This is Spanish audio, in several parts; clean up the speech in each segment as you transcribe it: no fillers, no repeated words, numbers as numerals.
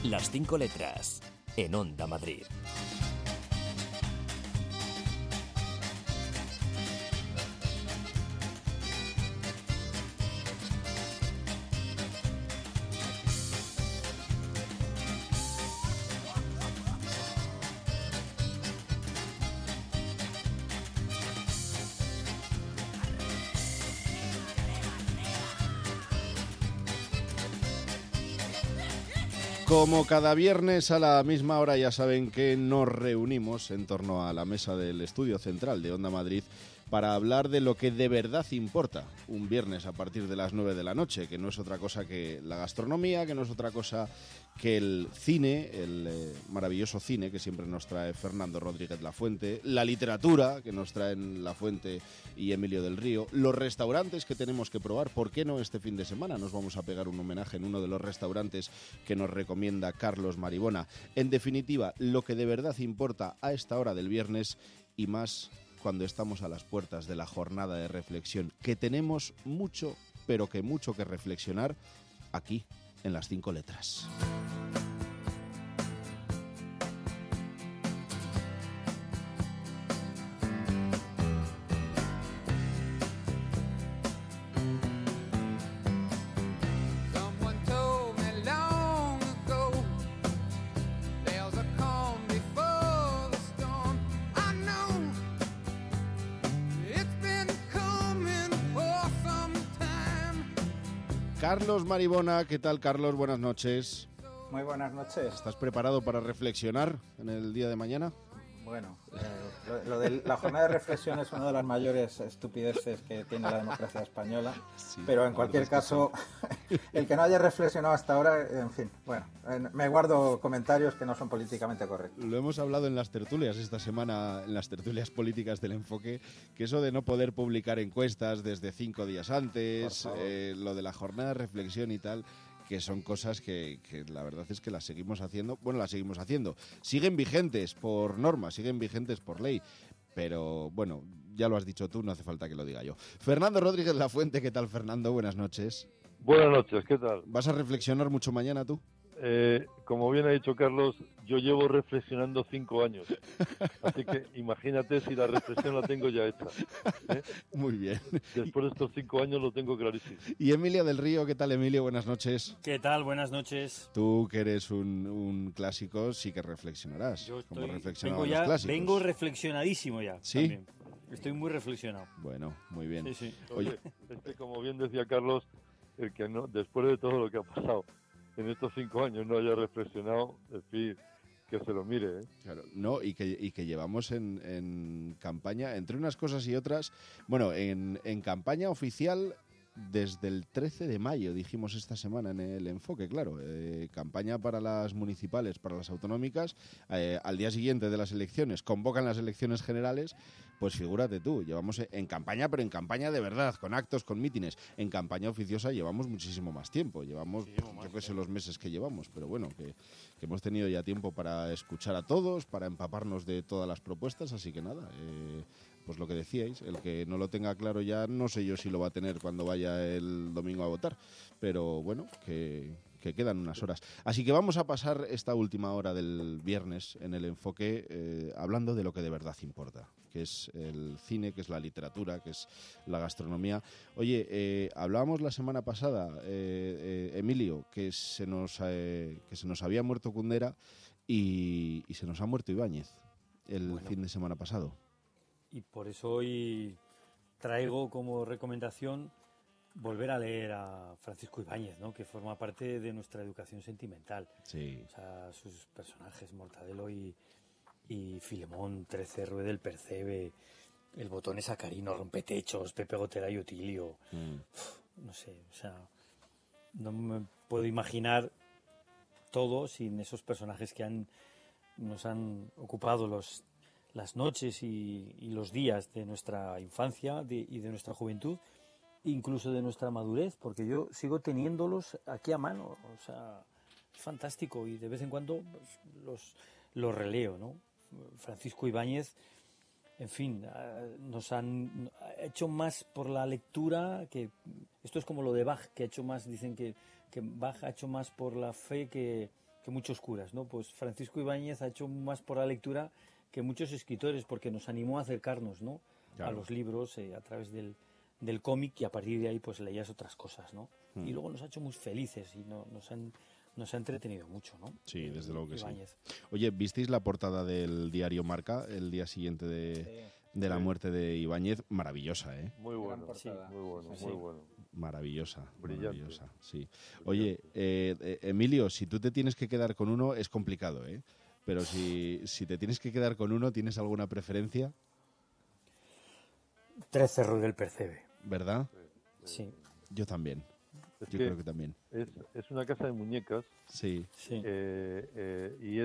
Las 5 letras, en Onda Madrid. Como cada viernes a la misma hora ya saben que nos reunimos en torno a la mesa del estudio central de Onda Madrid para hablar de lo que de verdad importa un viernes a partir de las 9 de la noche, que no es otra cosa que la gastronomía, que no es otra cosa que el cine, el maravilloso cine que siempre nos trae Fernando Rodríguez Lafuente, la literatura que nos traen Lafuente y Emilio del Río, los restaurantes que tenemos que probar. ¿Por qué no este fin de semana nos vamos a pegar un homenaje en uno de los restaurantes que nos recomienda Carlos Maribona? En definitiva, lo que de verdad importa a esta hora del viernes y más cuando estamos a las puertas de la jornada de reflexión, que tenemos mucho, pero que mucho que reflexionar aquí en Las 5 letras. Carlos Maribona, ¿qué tal, Carlos? Buenas noches. Muy buenas noches. ¿Estás preparado para reflexionar en el día de mañana? Bueno, lo de la jornada de reflexión es una de las mayores estupideces que tiene la democracia española, sí, pero en cualquier caso, el que no haya reflexionado hasta ahora, en fin, bueno, me guardo comentarios que no son políticamente correctos. Lo hemos hablado en las tertulias esta semana, en las tertulias políticas del Enfoque, que eso de no poder publicar encuestas desde 5 días antes, lo de la jornada de reflexión y tal, que son cosas que la verdad es que las seguimos haciendo. Bueno, las seguimos haciendo. Siguen vigentes por norma, siguen vigentes por ley. Pero, bueno, ya lo has dicho tú, no hace falta que lo diga yo. Fernando Rodríguez Lafuente, ¿qué tal, Fernando? Buenas noches. Buenas noches, ¿qué tal? ¿Vas a reflexionar mucho mañana tú? Como bien ha dicho Carlos, yo llevo reflexionando 5 años. Así que imagínate si la reflexión la tengo ya hecha. Muy bien. Después de estos 5 años lo tengo clarísimo. Y Emilio del Río, ¿qué tal, Emilio? Buenas noches. ¿Qué tal? Buenas noches. Tú, que eres un clásico, sí que reflexionarás. Yo como reflexionaba los clásicos. Vengo reflexionadísimo ya. ¿Sí? También. Estoy muy reflexionado. Bueno, muy bien. Sí, sí. Oye, como bien decía Carlos, el que no, después de todo lo que ha pasado en estos 5 años no haya reflexionado, en fin, que se lo mire, ¿eh? Claro, no, y que llevamos en campaña, entre unas cosas y otras, bueno, en campaña oficial desde el 13 de mayo, dijimos esta semana en el Enfoque, claro, campaña para las municipales, para las autonómicas, al día siguiente de las elecciones, convocan las elecciones generales, pues figúrate tú, llevamos en campaña, pero en campaña de verdad, con actos, con mítines, en campaña oficiosa llevamos muchísimo más tiempo, llevamos, yo qué sé, los meses que llevamos, pero bueno, que hemos tenido ya tiempo para escuchar a todos, para empaparnos de todas las propuestas, así que nada, pues lo que decíais, el que no lo tenga claro ya, no sé yo si lo va a tener cuando vaya el domingo a votar, pero bueno, que quedan unas horas. Así que vamos a pasar esta última hora del viernes en el Enfoque hablando de lo que de verdad importa, que es el cine, que es la literatura, que es la gastronomía. Oye, hablábamos la semana pasada, Emilio, que se nos había muerto Kundera y se nos ha muerto Ibáñez el fin de semana pasado. Y por eso hoy traigo como recomendación volver a leer a Francisco Ibáñez, ¿no? Que forma parte de nuestra educación sentimental. Sí. O sea, sus personajes, Mortadelo y Filemón, Trece, Rue del Percebe, El Botón Sacarino, Rompetechos, Pepe Gotera y Otilio. No sé, o sea, no me puedo imaginar todo sin esos personajes que nos han ocupado las noches y los días de nuestra infancia y de nuestra juventud, incluso de nuestra madurez, porque yo sigo teniéndolos aquí a mano, o sea, es fantástico y de vez en cuando pues, los releo, ¿no? Francisco Ibáñez, en fin, nos han hecho más por la lectura, que esto es como lo de Bach, que ha hecho más, dicen que Bach ha hecho más por la fe que que muchos curas, ¿no? Pues Francisco Ibáñez ha hecho más por la lectura que muchos escritores, porque nos animó a acercarnos, ¿no? Claro. A los libros a través del cómic, y a partir de ahí pues leías otras cosas, ¿no? Y luego nos ha hecho muy felices y nos ha entretenido mucho, ¿no? Sí, desde luego que Ibáñez. sí. Oye, ¿visteis la portada del diario Marca el día siguiente de la muerte de Ibáñez? Maravillosa, ¿eh? Muy bueno, portada. muy bueno, Sí. muy bueno. Maravillosa, Brillante. maravillosa, sí. Oye, Emilio, si tú te tienes que quedar con uno, es complicado, ¿eh? Pero si te tienes que quedar con uno, ¿tienes alguna preferencia? 13 Rue del Percebe. ¿Verdad? Sí, Yo también. Es Yo que creo que también. es una casa de muñecas Sí. sí. y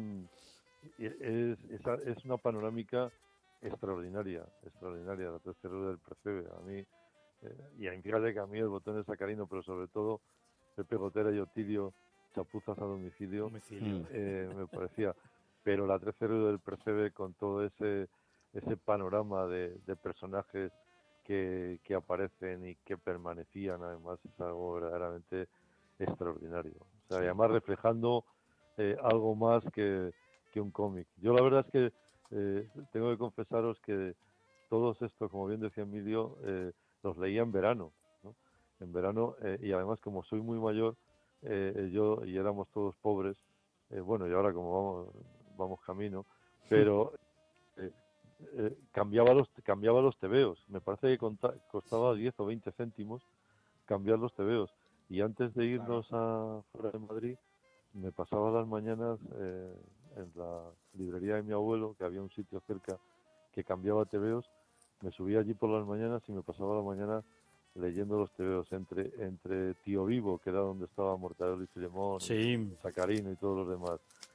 es una panorámica extraordinaria, la tercera del Percebe. A mí, y fíjate que a mí el botón de Sacarino, pero sobre todo Pepe Gotera y Otilio, chapuzas a domicilio, me parecía. Pero la 13 del Percebe, con todo ese panorama de personajes que aparecen y que permanecían, además, es algo verdaderamente extraordinario. O sea, y además reflejando algo más que un cómic. Yo la verdad es que tengo que confesaros que todos estos, como bien decía Emilio, los leía en verano, ¿no? En verano, y además como soy muy mayor, yo y éramos todos pobres, bueno, y ahora como vamos camino, pero cambiaba los tebeos. Me parece que costaba 10 o 20 céntimos cambiar los tebeos. Y antes de irnos a fuera de Madrid, me pasaba las mañanas en la librería de mi abuelo, que había un sitio cerca que cambiaba tebeos. Me subía allí por las mañanas y me pasaba la mañana leyendo los tebeos entre Tío Vivo, que era donde estaba Mortadelo y Filemón, Sí. Sacarino y todos los demás.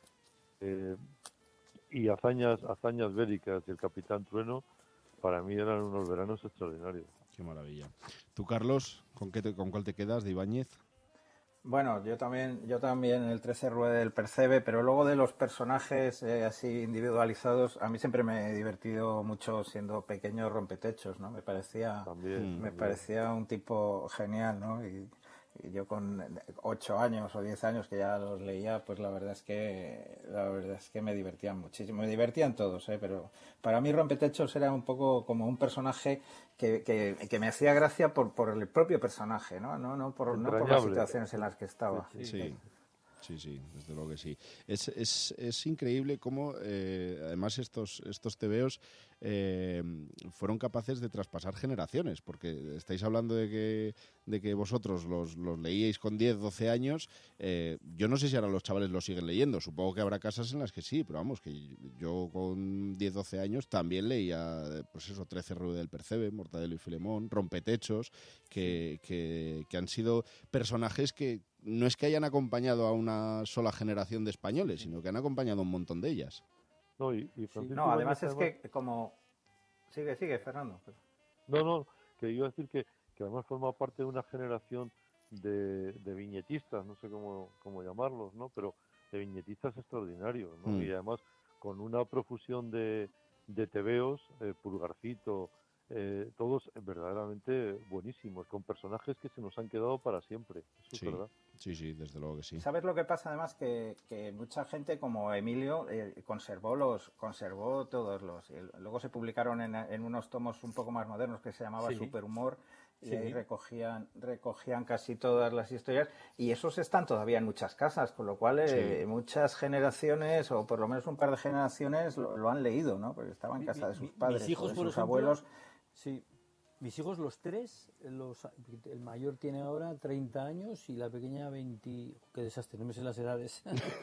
Y hazañas bélicas y el Capitán Trueno, para mí eran unos veranos extraordinarios. Qué maravilla. ¿Tú, Carlos, con cuál te quedas de Ibáñez? Bueno, yo también el 13 Rue del Percebe, pero luego de los personajes así individualizados, a mí siempre me he divertido mucho siendo pequeño Rompetechos, ¿no? Me parecía un tipo genial, ¿no? Y yo con 8 años o 10 años que ya los leía, pues la verdad es que me divertían muchísimo. Me divertían todos, pero para mí Rompetechos era un poco como un personaje que me hacía gracia por el propio personaje, no por las situaciones en las que estaba. Sí, desde luego que sí. Es increíble cómo, además, estos tebeos fueron capaces de traspasar generaciones, porque estáis hablando de que vosotros los leíais con 10, 12 años. Yo no sé si ahora los chavales los siguen leyendo, supongo que habrá casas en las que sí, pero vamos, que yo con 10, 12 años también leía, pues eso, 13 Rue del Percebe, Mortadelo y Filemón, Rompetechos, que han sido personajes que no es que hayan acompañado a una sola generación de españoles, sino que han acompañado a un montón de ellas. No, y Francisco No, además Ibáñez, que como... Sigue, Fernando. No, que iba a decir que además forma parte de una generación de viñetistas, no sé cómo llamarlos, ¿no? Pero de viñetistas extraordinarios, ¿no? Y además con una profusión de tebeos, Pulgarcito, todos verdaderamente buenísimos, con personajes que se nos han quedado para siempre. Eso es verdad. Sí, desde luego que sí. ¿Sabes lo que pasa además? Que mucha gente como Emilio conservó todos luego se publicaron en unos tomos un poco más modernos que se llamaba Superhumor, y ahí recogían casi todas las historias, y esos están todavía en muchas casas, con lo cual muchas generaciones, o por lo menos un par de generaciones, lo han leído, ¿no? Porque estaban en casa de sus padres, mis hijos, o de por sus ejemplo, abuelos. Sí, mis hijos los tres, el mayor tiene ahora 30 años y la pequeña 20... Qué desastre, no me sé las edades.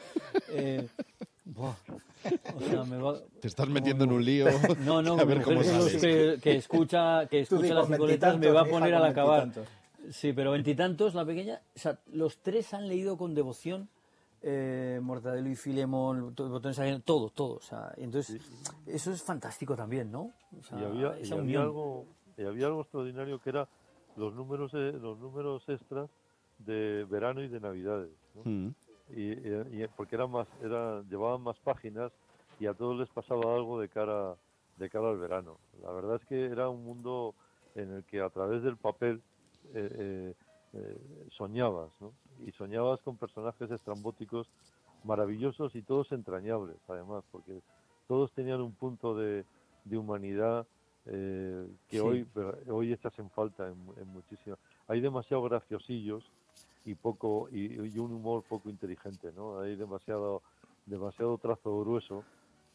O sea, te estás metiendo en un lío. No, a ver cómo sales. que escucha las 5 letras me va a poner al acabar. Sí, pero 20 y tantos, la pequeña... O sea, los tres han leído con devoción Mortadelo y Filemón, todo. O sea, entonces, eso es fantástico también, ¿no? O sea, había algo extraordinario que era los números extras de verano y de navidades, ¿no? Y porque llevaban más páginas y a todos les pasaba algo de cara al verano. La verdad es que era un mundo en el que a través del papel soñabas, ¿no? Y soñabas con personajes estrambóticos maravillosos y todos entrañables, además, porque todos tenían un punto de humanidad que hoy echas en falta en muchísimas. Hay demasiado graciosillos y un humor poco inteligente, ¿no? Hay demasiado trazo grueso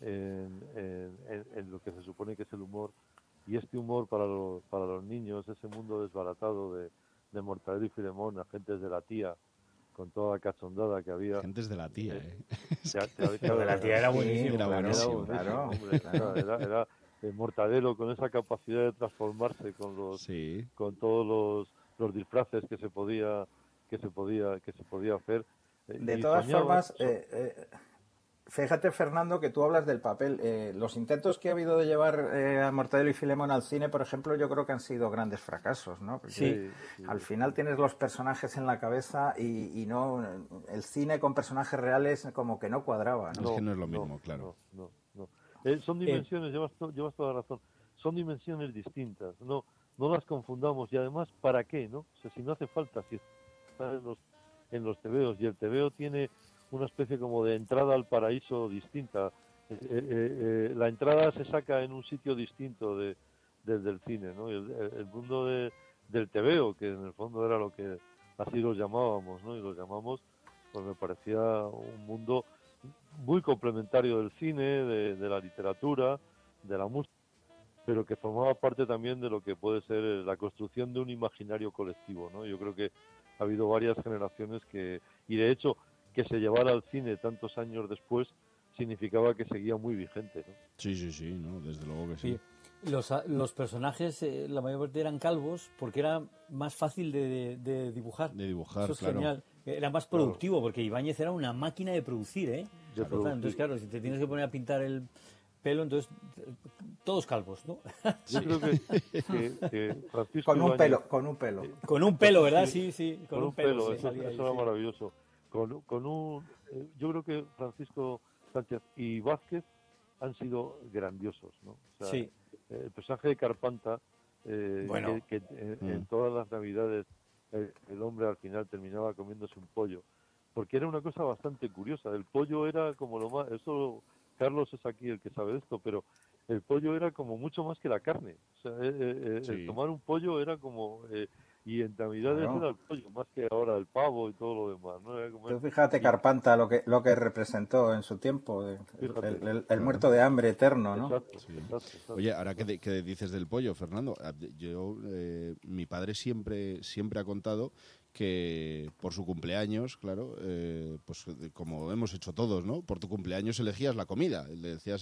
en lo que se supone que es el humor, y este humor para los niños, ese mundo desbaratado de Mortadelo y Filemón, agentes de la tía, con toda la cachondada que había. Agentes de la tía, Lo de la tía era buenísimo. Era buenísimo. Claro. Era Mortadelo con esa capacidad de transformarse con todos los disfraces que se podía hacer. De todas formas, fíjate, Fernando, que tú hablas del papel. Los intentos que ha habido de llevar a Mortadelo y Filemón al cine, por ejemplo, yo creo que han sido grandes fracasos, ¿no? Porque al final tienes los personajes en la cabeza y no, el cine con personajes reales como que no cuadraba, ¿no? Es que no es lo mismo, claro. No. Son dimensiones, llevas toda la razón. Son dimensiones distintas. No las confundamos. Y además, ¿para qué, no? O sea, si no hace falta, si está en los tebeos, y el tebeo tiene una especie como de entrada al paraíso distinta. La entrada se saca en un sitio distinto desde el cine, ¿no? El mundo del tebeo, que en el fondo era lo que así los llamábamos, ¿no? Y los llamamos, pues me parecía un mundo muy complementario del cine, de la literatura, de la música, pero que formaba parte también de lo que puede ser la construcción de un imaginario colectivo, ¿no? Yo creo que ha habido varias generaciones y de hecho, que se llevara al cine tantos años después significaba que seguía muy vigente, ¿no? Sí, no, desde luego que sí. Los personajes, la mayor parte eran calvos porque era más fácil de dibujar. De dibujar, eso es claro. Genial. Era más productivo porque Ibáñez era una máquina de producir, ¿eh? Entonces, claro, si te tienes que poner a pintar el pelo, entonces todos calvos, ¿no? Yo creo que Francisco con un Ibáñez, pelo. Con un pelo, ¿verdad? Sí. Con un pelo, eso era maravilloso. Yo creo que Francisco Sánchez y Vázquez han sido grandiosos, ¿no? O sea, el personaje de Carpanta, que en todas las navidades el hombre al final terminaba comiéndose un pollo, porque era una cosa bastante curiosa. El pollo era como lo más, eso Carlos es aquí el que sabe de esto, pero el pollo era como mucho más que la carne. O sea, el tomar un pollo era como y en Navidades era el pollo, más que ahora el pavo y todo lo demás, ¿no? Era como Fíjate Carpanta lo que representó en su tiempo, el muerto de hambre eterno, ¿no? Exacto. Oye, ahora que dices del pollo, Fernando, mi padre siempre ha contado que por su cumpleaños, claro, pues como hemos hecho todos, ¿no? Por tu cumpleaños elegías la comida, le decías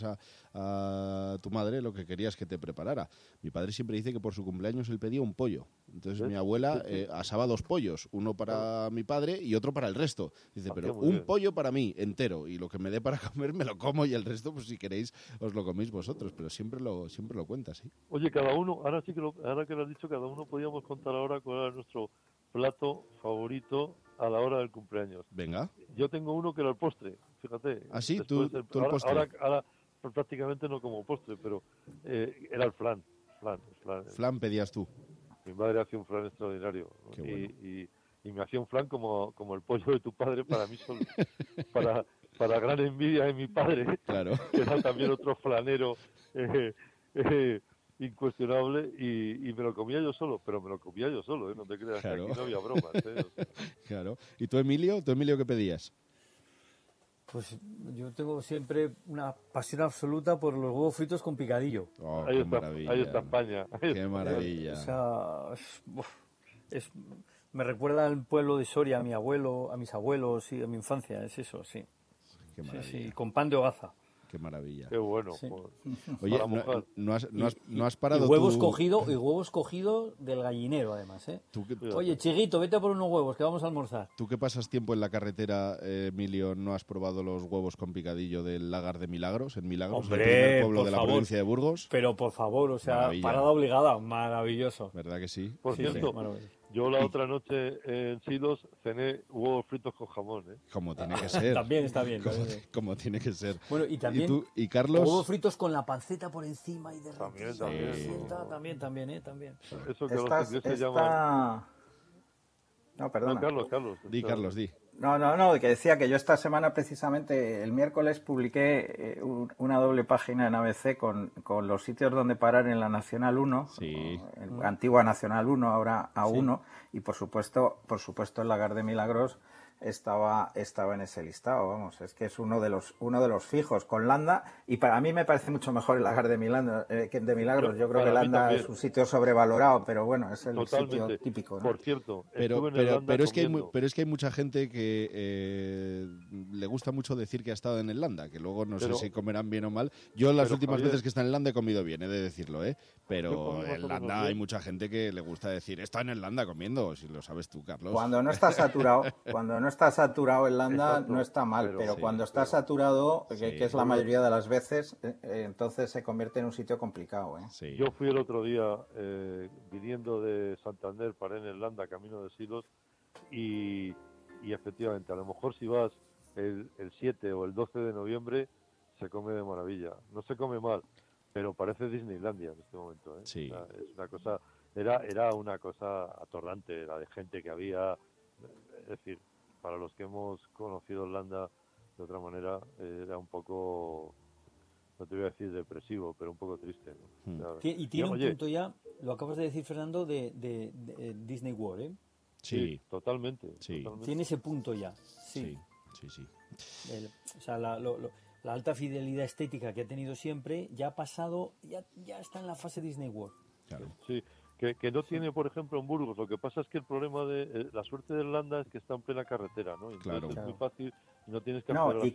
a tu madre lo que querías que te preparara. Mi padre siempre dice que por su cumpleaños él pedía un pollo. Entonces mi abuela asaba 2 pollos, uno para mi padre y otro para el resto. Dice, pero un pollo para mí entero, y lo que me dé para comer me lo como, y el resto, pues si queréis, os lo coméis vosotros. Pero siempre lo cuentas, ¿sí? Oye, cada uno, ahora que lo has dicho, cada uno podíamos contar ahora cuál era nuestro plato favorito a la hora del cumpleaños. Venga. Yo tengo uno que era el postre, fíjate. ¿Ah, sí? ¿Tú el postre? Ahora prácticamente no como postre, pero era el flan. Flan pedías tú. Mi madre hacía un flan extraordinario. Qué bueno. Y me hacía un flan como el pollo de tu padre para mí solo. para gran envidia de mi padre, claro, que era también otro flanero incuestionable, y me lo comía yo solo, ¿eh? No te creas, claro. Que aquí no había bromas, ¿eh? O sea. Claro. ¿Y tú, Emilio? ¿Qué pedías? Pues yo tengo siempre una pasión absoluta por los huevos fritos con picadillo. Oh, ahí está España. Qué maravilla. O sea, me recuerda al pueblo de Soria, a mi abuelo, a mis abuelos y a mi infancia, es eso, sí. Qué maravilla. Sí, con pan de hogaza. Qué maravilla. Qué bueno. Sí. Oye, no has parado y huevos cogidos del gallinero, además, ¿eh? Oye, Chiguito, vete a por unos huevos, que vamos a almorzar. Tú que pasas tiempo en la carretera, Emilio, ¿no has probado los huevos con picadillo del Lagar de Milagros, en Milagros, Hombre, el primer pueblo de la favor. provincia de Burgos? Pero por favor, o sea, maravilla. Parada obligada, maravilloso. ¿Verdad que sí? Por cierto, yo la otra noche en Silos cené huevos fritos con jamón, ¿eh? Como tiene que ser. También está bien. Como tiene que ser. Bueno, y también ¿Y Carlos? huevos fritos con la panceta por encima y de También. Eso que los ingleses llaman... No, perdona. No, Carlos. Carlos, di. No, que decía que yo esta semana precisamente, el miércoles, publiqué una doble página en ABC con los sitios donde parar en la Nacional 1, antigua Nacional 1, ahora A1, y por supuesto el Lagar de Milagros estaba en ese listado, vamos, es que es uno de los fijos con Landa, y para mí me parece mucho mejor el Lagar de Milagros. Yo creo que Landa es un sitio sobrevalorado, pero bueno, es el sitio típico, ¿no? Por cierto, pero es que hay mucha gente que le gusta mucho decir que ha estado en el Landa, que luego no sé si comerán bien o mal. Yo las últimas veces que he estado en el Landa he comido bien, he de decirlo, pero en el Landa hay mucha gente que le gusta decir, está en el Landa comiendo, si lo sabes tú, Carlos. Cuando no está saturado el Landa, no está mal, pero cuando está saturado, que es la mayoría de las veces, entonces se convierte en un sitio complicado. Sí. Yo fui el otro día viniendo de Santander, paré en el Landa, camino de Silos, y efectivamente, a lo mejor si vas el 7 o el 12 de noviembre, se come de maravilla. No se come mal, pero parece Disneylandia en este momento. Sí. O sea, es una cosa, era una cosa atorrante, la de gente que había. Es decir, para los que hemos conocido Irlanda de otra manera, era un poco, no te voy a decir depresivo, pero un poco triste, ¿no? O sea, y tiene un punto ya, lo acabas de decir, Fernando, de Disney World, ¿eh? Sí, totalmente. Tiene ese punto ya. Sí. O sea, la alta fidelidad estética que ha tenido siempre ya ha pasado, ya está en la fase Disney World. Claro. Sí. Que no tiene, por ejemplo, en Burgos. Lo que pasa es que el problema de la suerte de Irlanda es que está en plena carretera, ¿no? Entonces es muy fácil y no tienes que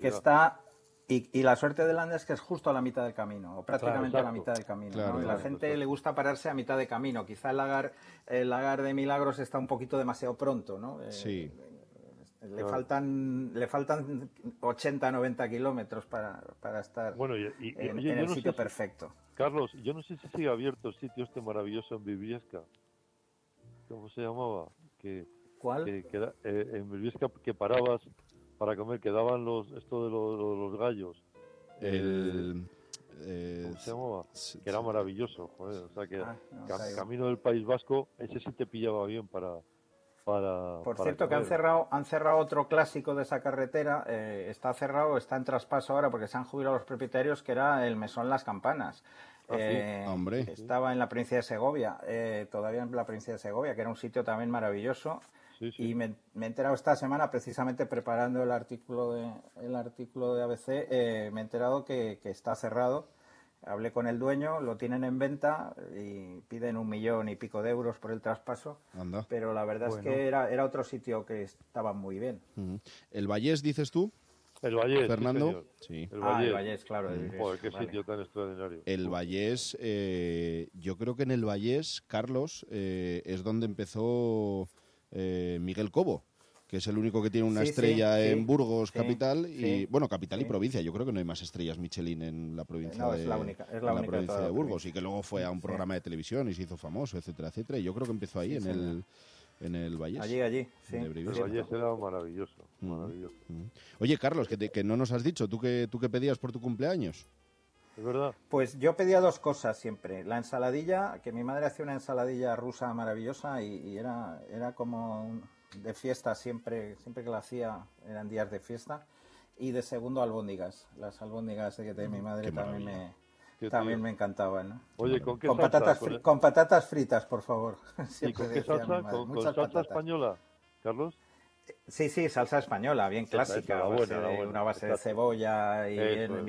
y la suerte de Irlanda es que es justo a la mitad del camino, o prácticamente a la mitad del camino. Claro, ¿no? Y la gente le gusta pararse a mitad de camino. Quizá el lagar de Milagros está un poquito demasiado pronto, ¿no? Sí. Le faltan 80, 90 kilómetros para estar en el sitio perfecto. Carlos, yo no sé si sigue abierto el sitio este maravilloso en Briviesca. ¿Cómo se llamaba? ¿Cuál? En Briviesca, que parabas para comer, que daban esto de los gallos. ¿Cómo se llamaba? Que era maravilloso, joder. O sea, que camino del País Vasco, ese sí te pillaba bien para Por cierto, que han cerrado otro clásico de esa carretera, está cerrado, está en traspaso ahora porque se han jubilado los propietarios, que era el Mesón Las Campanas. Hombre. Estaba en la provincia de Segovia, todavía en la provincia de Segovia, que era un sitio también maravilloso. Sí. Y me he enterado esta semana, precisamente preparando el artículo de ABC, me he enterado que está cerrado. Hablé con el dueño, lo tienen en venta y piden 1 millón y pico de euros por el traspaso. Anda. Pero la verdad es que era otro sitio que estaba muy bien. ¿El Vallés, dices tú? El Vallés, Fernando. Sí. El Vallés, claro. Joder, qué sitio tan extraordinario. El Vallés, yo creo que en el Vallés, Carlos, es donde empezó Miguel Cobo, que es el único que tiene una estrella en Burgos, capital, y capital y provincia. Yo creo que no hay más estrellas Michelin en la provincia es la única provincia de Burgos, y que luego fue a un programa de televisión y se hizo famoso, etcétera, etcétera. Y yo creo que empezó ahí en el Vallés. Allí, sí. El Vallés era maravilloso, maravilloso. Oye, Carlos, que no nos has dicho, ¿tú qué pedías por tu cumpleaños? ¿Es verdad? Pues yo pedía 2 cosas siempre. La ensaladilla, que mi madre hacía una ensaladilla rusa maravillosa y era como de fiesta, siempre que la hacía eran días de fiesta. Y de segundo, albóndigas. Las albóndigas de mi madre también me encantaban, ¿no? Oye, ¿con qué salsa? Con patatas fritas, por favor. ¿Y con qué salsa? ¿Con salsa española, Carlos? Sí, salsa española, bien clásica, una base de cebolla y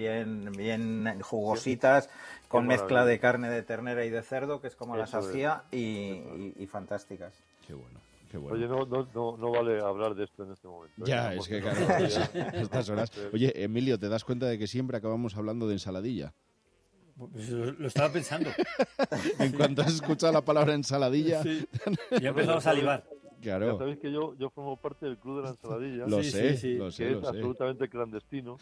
bien jugositas, con mezcla de carne de ternera y de cerdo, que es como las hacía, y fantásticas. Qué bueno. Oye, no vale hablar de esto en este momento. Ya, es que claro, estas horas. Oye, Emilio, ¿te das cuenta de que siempre acabamos hablando de ensaladilla? Pues lo estaba pensando. En cuanto has escuchado la palabra ensaladilla... Sí. Ya empezamos a salivar. Claro. Ya sabéis que yo formo parte del Club de la Ensaladilla. Lo sé. Que es absolutamente clandestino.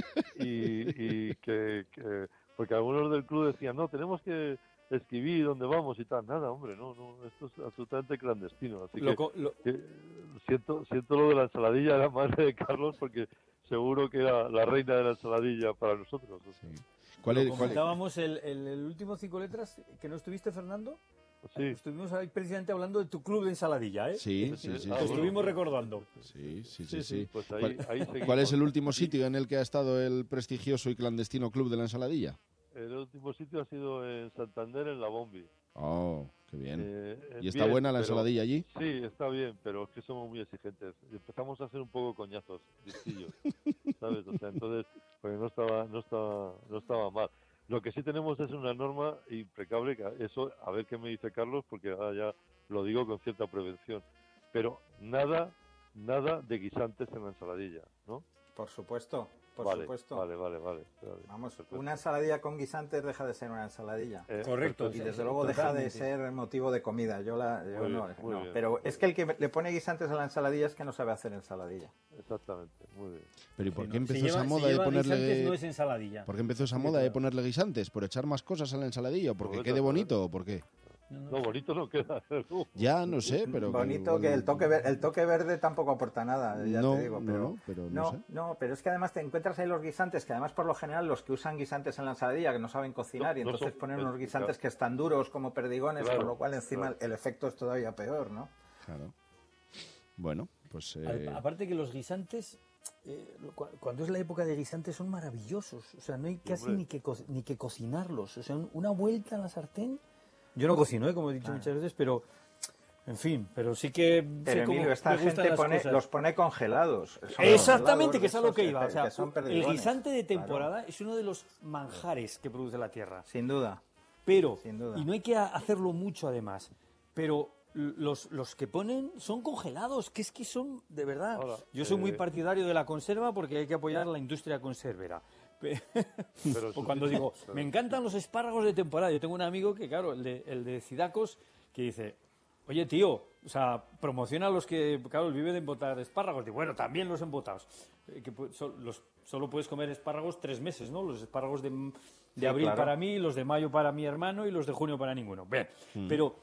y que porque algunos del club decían, no, tenemos que escribir dónde vamos y tal. Nada, hombre, no, esto es absolutamente clandestino. Así que siento lo de la ensaladilla de la madre de Carlos, porque seguro que era la reina de la ensaladilla para nosotros. Comentábamos el último 5 letras que no estuviste, Fernando. Sí. Estuvimos ahí precisamente hablando de tu club de ensaladilla, ¿eh? Sí. Te estuvimos recordando. Sí. Pues ahí seguimos. ¿Cuál es el último sitio en el que ha estado el prestigioso y clandestino Club de la Ensaladilla? El último sitio ha sido en Santander, en La Bombi. Oh, qué bien. ¿Y está Bien, buena la pero- ensaladilla allí? Sí, está bien, pero es que somos muy exigentes. Empezamos a hacer un poco coñazos, listillos, ¿sabes? O sea, entonces, pues no estaba mal. Lo que sí tenemos es una norma impecable, que eso, a ver qué me dice Carlos, porque ahora ya lo digo con cierta prevención. Pero nada de guisantes en la ensaladilla, ¿no? Por supuesto, por Vale, supuesto. Vale. Vamos, Perfecto. una ensaladilla con guisantes deja de ser una ensaladilla. Correcto. Y Sí, desde sí, luego deja de totalmente. ser motivo de comida. Yo Muy no, bien, muy no. bien. Pero es que el que le pone guisantes a la ensaladilla es que no sabe hacer ensaladilla. Exactamente, muy bien. ¿Pero y por Sí, qué ¿no? empezó Si esa lleva- moda si de lleva ponerle... guisantes, no es ensaladilla. ¿Por qué empezó esa Sí, moda de claro. ponerle guisantes? ¿Por echar más cosas a la ensaladilla? ¿O porque Correcto, quede bonito? correcto. ¿O por qué? No, bonito no queda. Ya, no sé, pero... Bonito que el toque verde tampoco aporta nada, ya No, te digo. pero no sé. No, pero es que además te encuentras ahí los guisantes, que además por lo general los que usan guisantes en la ensaladilla que no saben cocinar No, y no entonces son- ponen unos guisantes claro. que están duros como perdigones, Claro, con lo cual encima claro. el efecto es todavía peor, ¿no? Claro. Bueno, pues... Aparte que los guisantes, cuando es la época de guisantes, son maravillosos. O sea, no hay casi hombre. ni que cocinarlos. O sea, una vuelta a la sartén. Yo no cocino, como he dicho muchas veces, pero... En fin, pero sí que... Pero sé cómo Emilio, esta me gustan gente las cosas. los pone congelados. Son Exactamente, congelados, que es a lo que esos, iba. O sea, que son el perdigones. guisante de Claro, temporada es uno de los manjares que produce la tierra. sin duda. Pero, Sin duda. y no hay que hacerlo mucho además, pero los que ponen son congelados, que es que son, de verdad. Ahora, Yo soy muy partidario de la conserva porque hay que apoyar la industria conservera. Pero Pues cuando digo, me encantan los espárragos de temporada, yo tengo un amigo que, claro, el de Cidacos, que dice, oye, tío, o sea, promociona a los que, claro, vive de embotar espárragos. Digo, bueno, también los embotados. Solo puedes comer espárragos 3 meses, ¿no? Los espárragos de abril claro. para mí, los de mayo para mi hermano y los de junio para ninguno. Bien, pero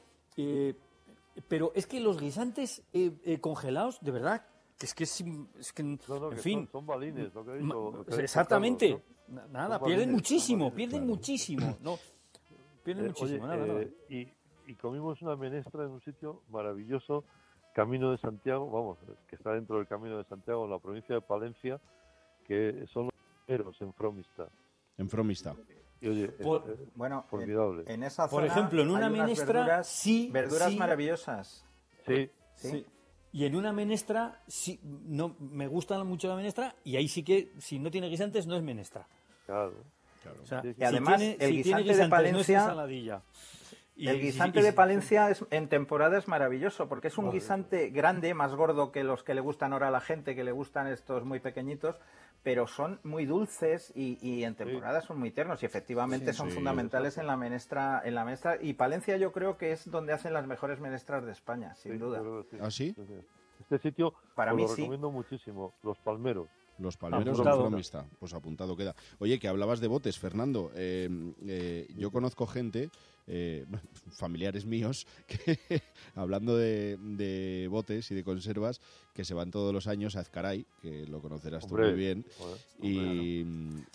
es que los guisantes congelados, de verdad, que es que en que fin... son balines, lo que ha dicho, lo que ha dicho Exactamente. Carlos, ¿no? Nada, Son pierden balines, muchísimo, son pierden balines, muchísimo. No, pierden muchísimo, Oye, nada. y comimos una menestra en un sitio maravilloso, Camino de Santiago, vamos, que está dentro del Camino de Santiago, en la provincia de Palencia, que son los primeros en Fromista. En Fromista. Y oye, Bueno, formidable. en esa Por zona ejemplo, en una hay unas menestra, verduras sí. maravillosas. Sí, Sí. Y en una menestra, sí, no, me gusta mucho la menestra, y ahí sí que, si no tiene guisantes, no es menestra. claro. O sea, Y Y además, si el tiene guisante de guisantes, no es Palencia... ensaladilla. Y- El guisante de Palencia en temporada es maravilloso, porque es un guisante grande, más gordo que los que le gustan ahora a la gente, que le gustan estos muy pequeñitos, pero son muy dulces y en temporada son muy tiernos y efectivamente son fundamentales en la menestra. Y Palencia yo creo que es donde hacen las mejores menestras de España, sin Sí, duda. yo creo que sí. ¿Ah, sí? Este sitio Para os mí lo sí. recomiendo muchísimo, Los Palmeros. Los palmeros Apuntado. en Fromista. Pues apuntado queda. Oye, que hablabas de botes, Fernando. Yo conozco gente, familiares míos, que hablando de botes y de conservas, que se van todos los años a Azcaray, que lo conocerás tú Hombre, muy bien. joder,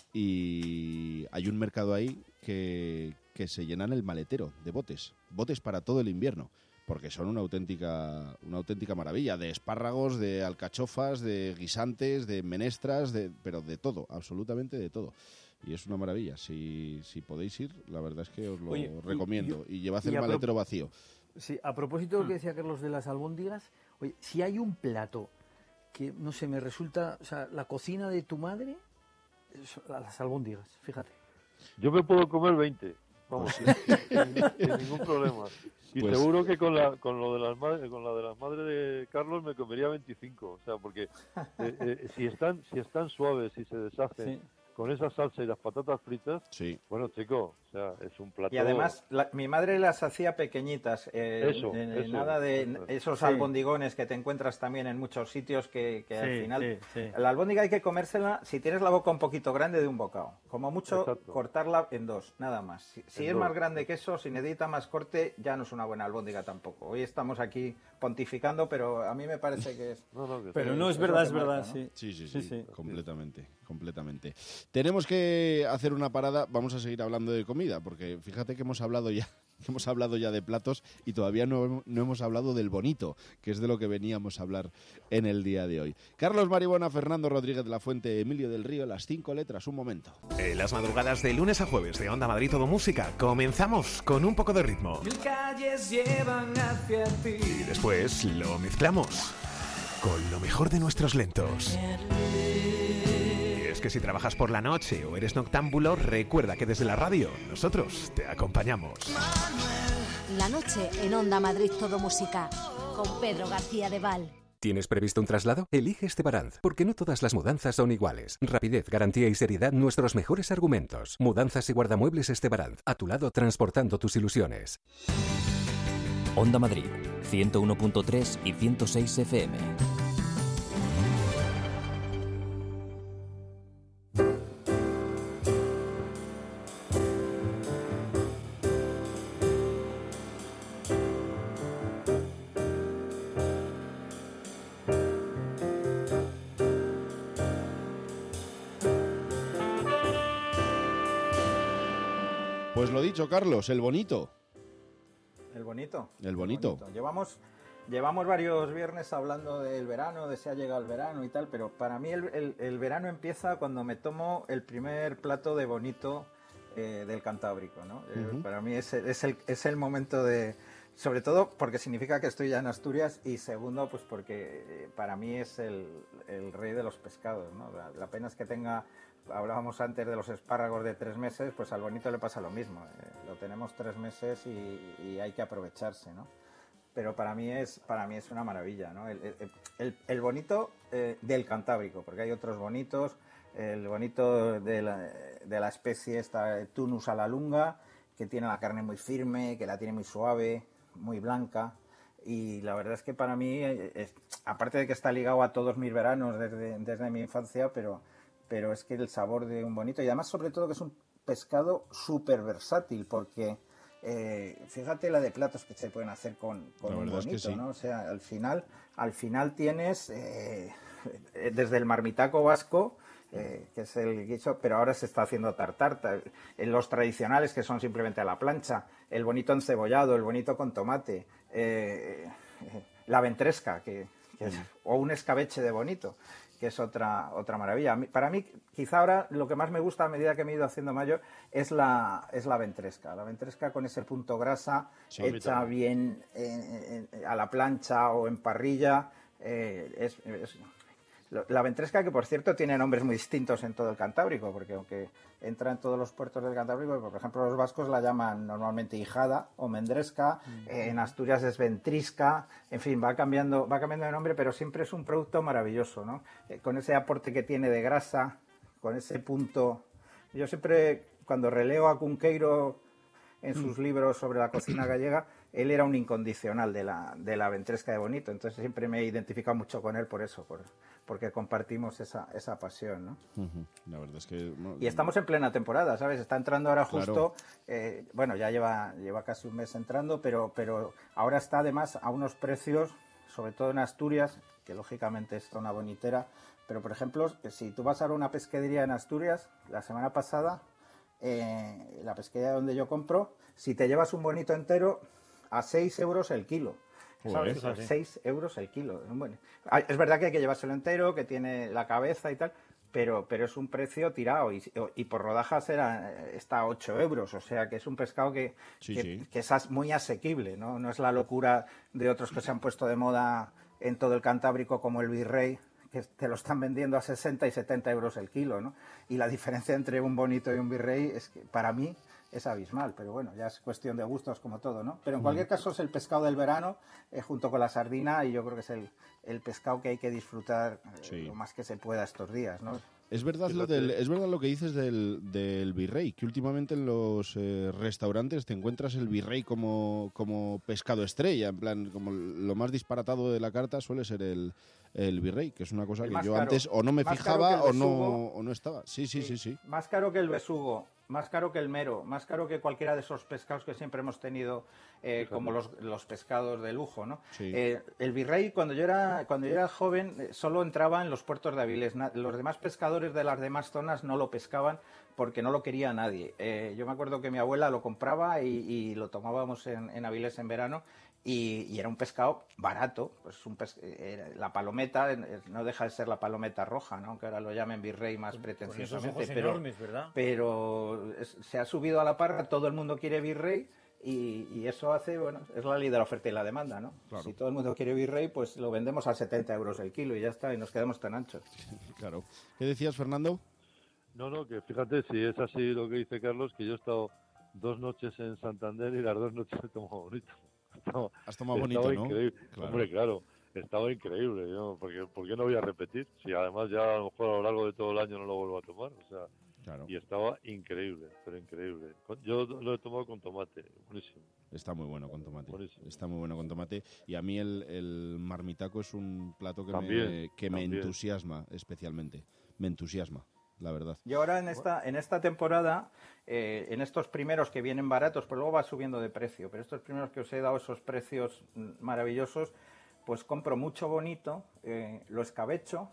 Y hay un mercado ahí que se llenan el maletero de botes. Botes para todo el invierno. Porque son una auténtica maravilla, de espárragos, de alcachofas, de guisantes, de menestras, pero de todo, absolutamente de todo. Y es una maravilla. Si podéis ir, la verdad es que os lo Oye, recomiendo. Y llevad y el a maletero vacío. Sí, a propósito de lo que decía Carlos de las albóndigas, oye, si hay un plato que, no sé, me resulta, o sea, la cocina de tu madre, las albóndigas, fíjate. Yo me puedo comer 20, vamos, sin ningún problema. Y Pues- seguro que con la de las madres de Carlos me comería 25, o sea, porque si están suaves y se deshacen Sí. con esa salsa y las patatas fritas, Sí. bueno, chico, o sea, es un plato. Y además, mi madre las hacía pequeñitas. Eso, Nada de eso. esos Sí. albondigones que te encuentras también en muchos sitios que al Sí, final... sí. La albóndiga hay que comérsela, si tienes la boca un poquito grande, de un bocado. Como mucho, Exacto. cortarla en 2, nada más. Si En es 2, más grande que eso, si necesita más corte, ya no es una buena albóndiga tampoco. Hoy estamos aquí pontificando, pero a mí me parece que es... No, que Pero sí. no, es lo verdad, que es verdad, marca, ¿no? sí. Sí, completamente. Tenemos que hacer una parada, vamos a seguir hablando de comida, porque fíjate que hemos hablado ya hemos hablado ya de platos y todavía no hemos hablado del bonito, que es de lo que veníamos a hablar en el día de hoy. Carlos Maribona, Fernando Rodríguez de la Fuente, Emilio del Río, las 5 letras, un momento. Las madrugadas de lunes a jueves de Onda Madrid Todo Música. Comenzamos con un poco de ritmo. 1000 calles llevan hacia ti. Y después lo mezclamos con lo mejor de nuestros lentos. Y es que si trabajas por la noche o eres noctámbulo, recuerda que desde la radio nosotros te acompañamos. La noche en Onda Madrid Todo Música, con Pedro García de Val. ¿Tienes previsto un traslado? Elige Estebaranz, porque no todas las mudanzas son iguales. Rapidez, garantía y seriedad, nuestros mejores argumentos. Mudanzas y guardamuebles Estebaranz, a tu lado transportando tus ilusiones. Onda Madrid, 101.3 y 106 FM. Pues lo dicho, Carlos, el bonito. El bonito. El bonito. Llevamos varios viernes hablando del verano, de si ha llegado el verano y tal, pero para mí el verano empieza cuando me tomo el primer plato de bonito del Cantábrico, ¿no? Para mí es el momento de... Sobre todo porque significa que estoy ya en Asturias y segundo, pues porque para mí es el rey de los pescados, ¿no? La pena es que tenga... Hablábamos antes de los espárragos de 3 meses, pues al bonito le pasa lo mismo. Lo tenemos 3 meses y hay que aprovecharse, ¿no? Pero para mí es una maravilla, ¿no? El bonito del Cantábrico, porque hay otros bonitos. El bonito de la especie esta Tunus a la lunga, que tiene la carne muy firme, que la tiene muy suave, muy blanca. Y la verdad es que para mí, aparte de que está ligado a todos mis veranos desde mi infancia, pero es que el sabor de un bonito, y además sobre todo que es un pescado súper versátil, porque fíjate la de platos que se pueden hacer con un bonito, sí, ¿no? O sea, al final tienes desde el marmitaco vasco, que es el guiso, pero ahora se está haciendo tartar, los tradicionales que son simplemente a la plancha, el bonito encebollado, el bonito con tomate, la ventresca, o un escabeche de bonito, que es otra maravilla. Para mí, quizá ahora lo que más me gusta a medida que me he ido haciendo mayor es la ventresca. La ventresca con ese punto grasa, sí, hecha bien a la plancha o en parrilla. La ventresca, que por cierto tiene nombres muy distintos en todo el Cantábrico, porque aunque entra en todos los puertos del Cantábrico, por ejemplo los vascos la llaman normalmente hijada o mendresca, en Asturias es ventrisca, en fin, va cambiando de nombre, pero siempre es un producto maravilloso, ¿no? Con ese aporte que tiene de grasa, con ese punto... Yo siempre, cuando releo a Cunqueiro en sus libros sobre la cocina gallega, él era un incondicional de la ventresca de bonito, entonces siempre me he identificado mucho con él por eso, porque compartimos esa pasión, ¿no? La verdad es que... Y estamos en plena temporada, ¿sabes? Está entrando ahora justo, claro. Bueno, ya lleva casi un mes entrando, pero ahora está además a unos precios, sobre todo en Asturias, que lógicamente es zona bonitera, pero por ejemplo, si tú vas ahora a una pesquería en Asturias, la semana pasada, la pesquería donde yo compro, si te llevas un bonito entero, a 6 euros el kilo. ¿Sabes? 6 euros el kilo. Bueno, es verdad que hay que llevárselo entero, que tiene la cabeza y tal, pero es un precio tirado y por rodajas está a 8 euros, o sea que es un pescado que es muy asequible, ¿no? No es la locura de otros que se han puesto de moda en todo el Cantábrico como el Virrey, que te lo están vendiendo a 60 y 70 euros el kilo, ¿no? Y la diferencia entre un bonito y un Virrey es que para mí es abismal, pero bueno, ya es cuestión de gustos como todo, ¿no? Pero en cualquier caso es el pescado del verano, junto con la sardina, y yo creo que es el pescado que hay que disfrutar lo más que se pueda estos días, ¿no? Es verdad lo que dices del Virrey, que últimamente en los restaurantes te encuentras el Virrey como pescado estrella, en plan, como lo más disparatado de la carta suele ser el Virrey, que es una cosa que yo antes o no me fijaba o no estaba. Sí. Más caro que el besugo. Más caro que el mero, más caro que cualquiera de esos pescados que siempre hemos tenido, como los pescados de lujo, ¿no? Sí. El Virrey, cuando yo era joven, solo entraba en los puertos de Avilés. Los demás pescadores de las demás zonas no lo pescaban porque no lo quería nadie. Yo me acuerdo que mi abuela lo compraba y lo tomábamos en Avilés en verano. Y era un pescado barato, pues la palometa no deja de ser la palometa roja, ¿no? Aunque ahora lo llamen Virrey más pretenciosamente, con esos ojos enormes, ¿verdad? Pero se ha subido a la parra, todo el mundo quiere Virrey y eso hace, bueno, es la ley de la oferta y la demanda, ¿no? Claro. Si todo el mundo quiere Virrey, pues lo vendemos a 70 euros el kilo y ya está, y nos quedamos tan anchos. Claro. ¿Qué decías, Fernando? No, que fíjate, si es así lo que dice Carlos, que yo he estado 2 noches en Santander y las 2 noches he tomado bonito. Has tomado bonito, ¿no? Increíble. Claro. Hombre, claro, estaba increíble, ¿no? Porque ¿por qué no voy a repetir? Si además ya a lo mejor a lo largo de todo el año no lo vuelvo a tomar, o sea, claro. Y estaba increíble, pero increíble. Yo lo he tomado con tomate, buenísimo. Está muy bueno con tomate. Buenísimo. Está muy bueno con tomate. Y a mí el marmitaco es un plato que me entusiasma especialmente. Me entusiasma, la verdad. Y ahora en esta temporada, en estos primeros que vienen baratos, pues luego va subiendo de precio, pero estos primeros que os he dado esos precios maravillosos, pues compro mucho bonito, lo escabecho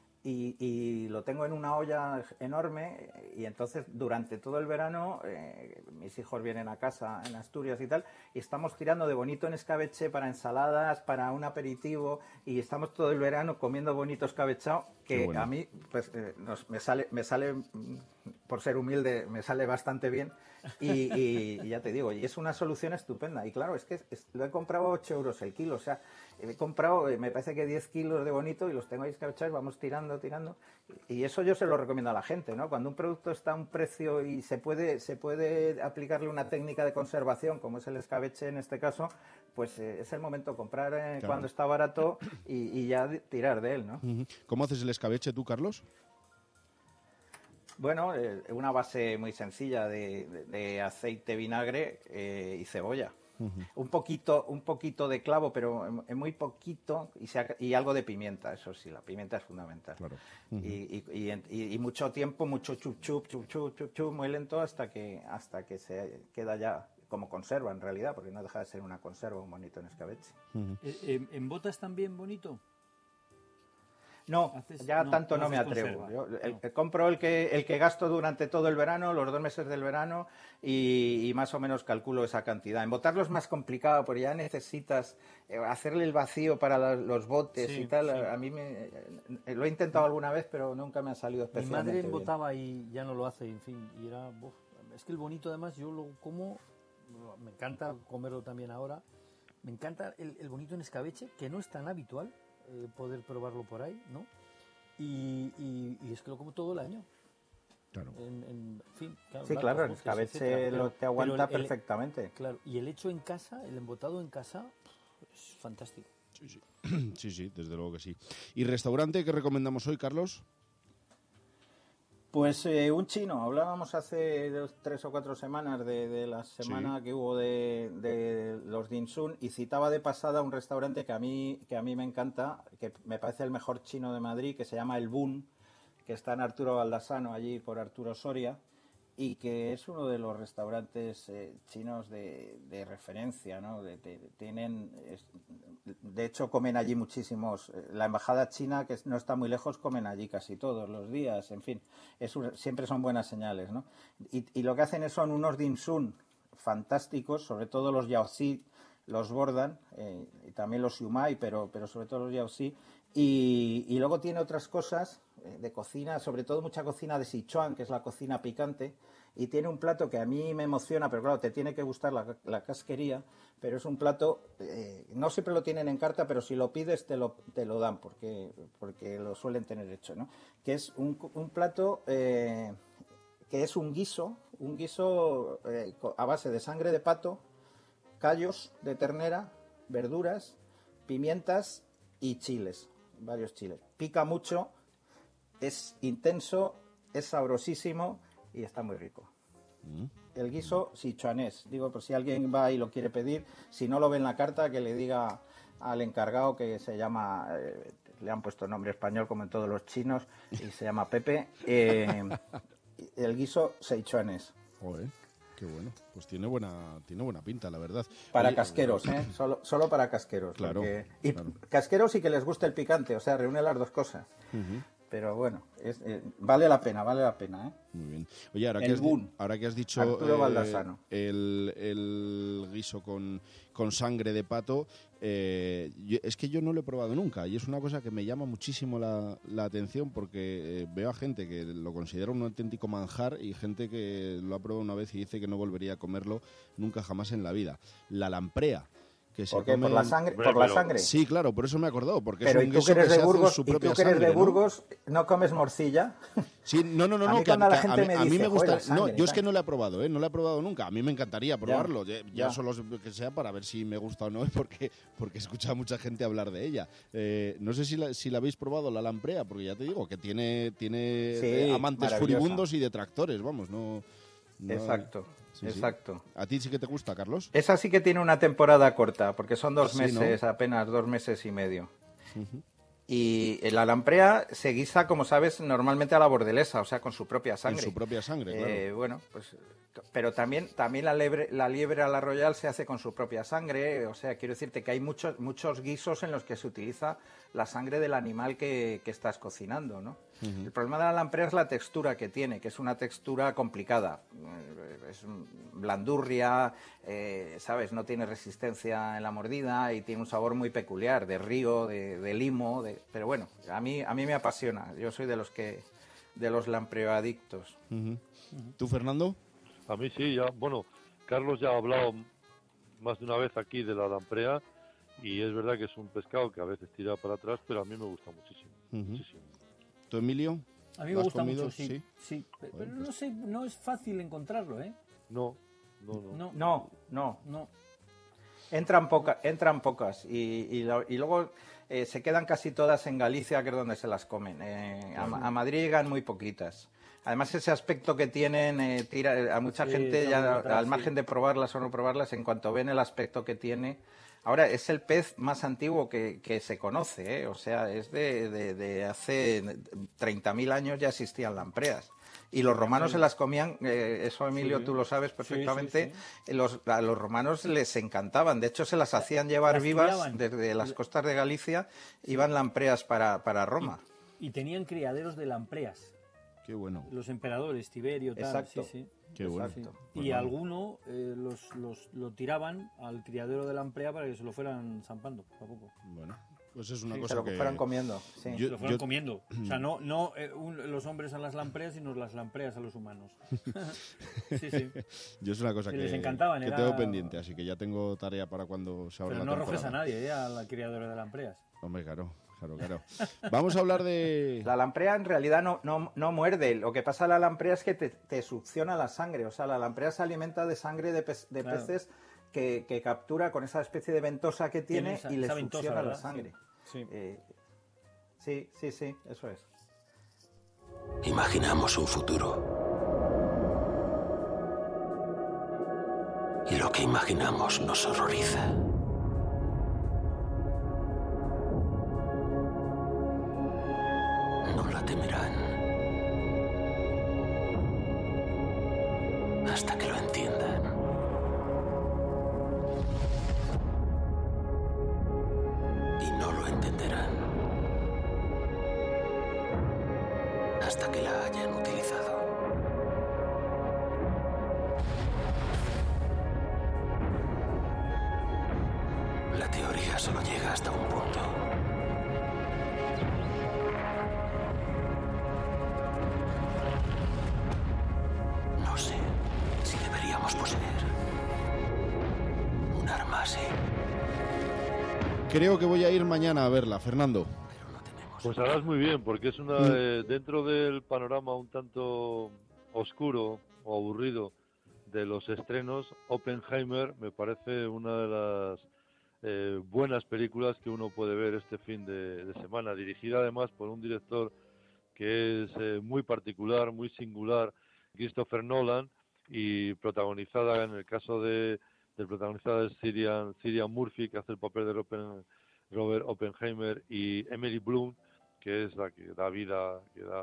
y lo tengo en una olla enorme y entonces durante todo el verano mis hijos vienen a casa en Asturias y tal y estamos tirando de bonito en escabeche para ensaladas, para un aperitivo y estamos todo el verano comiendo bonito escabechado que bueno. A mí pues me sale por ser humilde me sale bastante bien y ya te digo, y es una solución estupenda y claro, es que lo he comprado a 8 euros el kilo, o sea, he comprado me parece que 10 kilos de bonito y los tengo ahí escabechados, vamos tirando y eso yo se lo recomiendo a la gente, ¿no? Cuando un producto está a un precio y se puede aplicarle una técnica de conservación como es el escabeche en este caso, pues es el momento de comprar claro. Cuando está barato y ya tirar de él, ¿no? ¿Cómo haces el escabeche tú, Carlos? Bueno, una base muy sencilla de aceite, vinagre y cebolla. Un poquito de clavo, pero muy poquito, y algo de pimienta, eso sí, la pimienta es fundamental. Claro. Y mucho tiempo, mucho chup, muy lento hasta que se queda ya como conserva en realidad, porque no deja de ser una conserva, un bonito en escabeche. ¿En botas también bonito? No, tanto no me atrevo. Yo, compro el que gasto durante todo el verano, los 2 meses del verano, y más o menos calculo esa cantidad. Embotarlo es más complicado, porque ya necesitas hacerle el vacío para los botes y tal. Sí. A mí lo he intentado alguna vez, pero nunca me ha salido especialmente bien. Mi madre embotaba y ya no lo hace, en fin, y era... Es que el bonito, además, yo lo como, me encanta comerlo también ahora, me encanta el bonito en escabeche, que no es tan habitual. Poder probarlo por ahí, ¿no? Y es que lo como todo el año. Claro. En fin, claro, sí, claro, el escabeche te aguanta perfectamente. Claro, y el hecho en casa, el embotado en casa, es fantástico. Sí, desde luego que sí. ¿Y restaurante qué recomendamos hoy, Carlos? Pues un chino. Hablábamos hace 3 o 4 semanas de la semana que hubo de los dim sum y citaba de pasada un restaurante que a mí me encanta, que me parece el mejor chino de Madrid, que se llama El Bun, que está en Arturo Baldassano, allí por Arturo Soria, y que es uno de los restaurantes chinos de referencia, ¿no? De hecho, comen allí muchísimos. La embajada china, que no está muy lejos, comen allí casi todos los días. En fin, siempre son buenas señales, ¿no? Y lo que hacen son unos dim sum fantásticos, sobre todo los yaozi los bordan, y también los siumai, pero sobre todo los yaozi. Y luego tiene otras cosas de cocina, sobre todo mucha cocina de Sichuan, que es la cocina picante, y tiene un plato que a mí me emociona, pero claro, te tiene que gustar la casquería, pero es un plato, no siempre lo tienen en carta, pero si lo pides te lo dan, porque lo suelen tener hecho, ¿no? Que es un plato que es un guiso a base de sangre de pato, callos de ternera, verduras, pimientas y chiles, varios chiles. Pica mucho, es intenso, es sabrosísimo y está muy rico. El guiso sichuanés, digo, por si alguien va y lo quiere pedir, si no lo ve en la carta, que le diga al encargado, que se llama, le han puesto nombre español como en todos los chinos, y se llama Pepe, el guiso sichuanés. Joder, qué bueno. Pues tiene buena pinta, la verdad. Para Oye, casqueros, ¿eh? Solo para casqueros. Claro, Y claro. casqueros y que les guste el picante, o sea, reúne las dos cosas. Uh-huh. Pero bueno, vale la pena, ¿eh? Muy bien. Oye, ahora que has dicho Arturo Baldassano. el guiso con sangre de pato, es que yo no lo he probado nunca y es una cosa que me llama muchísimo la atención porque veo a gente que lo considera un auténtico manjar y gente que lo ha probado una vez y dice que no volvería a comerlo nunca jamás en la vida. La lamprea. Que se ¿Por qué? come... ¿Por la sangre? ¿Por la sangre? Sí, claro, por eso me he acordado, porque pero es un ¿y tú guiso que eres que de se Burgos, hace su propia ¿y tú que eres sangre, de ¿no? Burgos no comes morcilla? Sí, no, A mí cuando la gente me a mí dice, me gusta, "Joder, la sangre", no, yo es tal. que no lo he probado, no lo he probado nunca. A mí me encantaría probarlo, ya ya. solo que sea para ver si me gusta o no, porque he escuchado a mucha gente hablar de ella. No sé si la habéis probado, la lamprea, porque ya te digo que tiene Sí, amantes maravillosa. furibundos y detractores, vamos, no Exacto, sí. exacto. ¿A ti sí que te gusta, Carlos? Esa sí que tiene una temporada corta, porque son 2 Sí, meses, apenas 2 meses y medio. Y la lamprea se guisa, como sabes, normalmente a la bordelesa, o sea, con su propia sangre. Con su propia sangre, claro. Bueno, pues, pero también la liebre a la royal se hace con su propia sangre, o sea, quiero decirte que hay muchos guisos en los que se utiliza la sangre del animal que estás cocinando, ¿no? Uh-huh. El problema de la lamprea es la textura que tiene, que es una textura complicada. Es blandurria, ¿sabes? No tiene resistencia en la mordida y tiene un sabor muy peculiar, de río, de limo, pero bueno, a mí me apasiona. Yo soy de los lampreoadictos. Uh-huh. ¿Tú, Fernando? A mí sí, bueno, Carlos ya ha hablado más de una vez aquí de la lamprea y es verdad que es un pescado que a veces tira para atrás, pero a mí me gusta muchísimo. Muchísimo. ¿Tú, Emilio? A mí me gusta comido? mucho, sí. Pero Bueno, no sé, no es fácil encontrarlo, ¿eh? No. Entran pocas y luego se quedan casi todas en Galicia, que es donde se las comen. A Madrid llegan muy poquitas. Además, ese aspecto que tienen tira a mucha gente, ya al margen de probarlas o no probarlas, en cuanto ven el aspecto que tiene. Ahora, es el pez más antiguo que se conoce, o sea, es de hace 30.000 años ya existían lampreas. Y los romanos se las comían, eso Emilio tú lo sabes perfectamente, sí. A los romanos les encantaban, de hecho se las hacían llevar vivas desde las costas de Galicia, iban lampreas para Roma. Y tenían criaderos de lampreas. Qué bueno. Los emperadores, Tiberio, tal. Exacto. Sí. Qué bueno. Sí. Y alguno lo tiraban al criadero de lamprea para que se lo fueran zampando poco a poco. Bueno, pues es una cosa se lo que fueran comiendo. Sí. Se lo fueran comiendo. O sea, no los hombres a las lampreas, sino las lampreas a los humanos. sí. Yo es una cosa que les encantaban, que tengo pendiente, así que ya tengo tarea para cuando se abra la temporada. Pero no arrojes a nadie, al criadero de lampreas. Hombre, claro. Vamos a hablar de... La lamprea en realidad no muerde. Lo que pasa a la lamprea es que te succiona la sangre. O sea, la lamprea se alimenta de sangre de peces que captura con esa especie de ventosa que tiene y le succiona la sangre. Sí, eso es. Imaginamos un futuro. Y lo que imaginamos nos horroriza. No la temerán hasta que lo entiendan. Y no lo entenderán hasta que la hayan utilizado. La teoría solo llega hasta un punto. No sé si deberíamos poseer un arma así. Creo que voy a ir mañana a verla, Fernando. Pues harás muy bien, porque es una dentro del panorama un tanto oscuro o aburrido de los estrenos, Oppenheimer me parece una de las buenas películas que uno puede ver este fin de semana, dirigida además por un director que es muy particular, muy singular, Christopher Nolan, y protagonizada, en el caso del protagonista es Cillian Murphy, que hace el papel de Robert Oppenheimer, y Emily Blunt, que es la que da vida, que da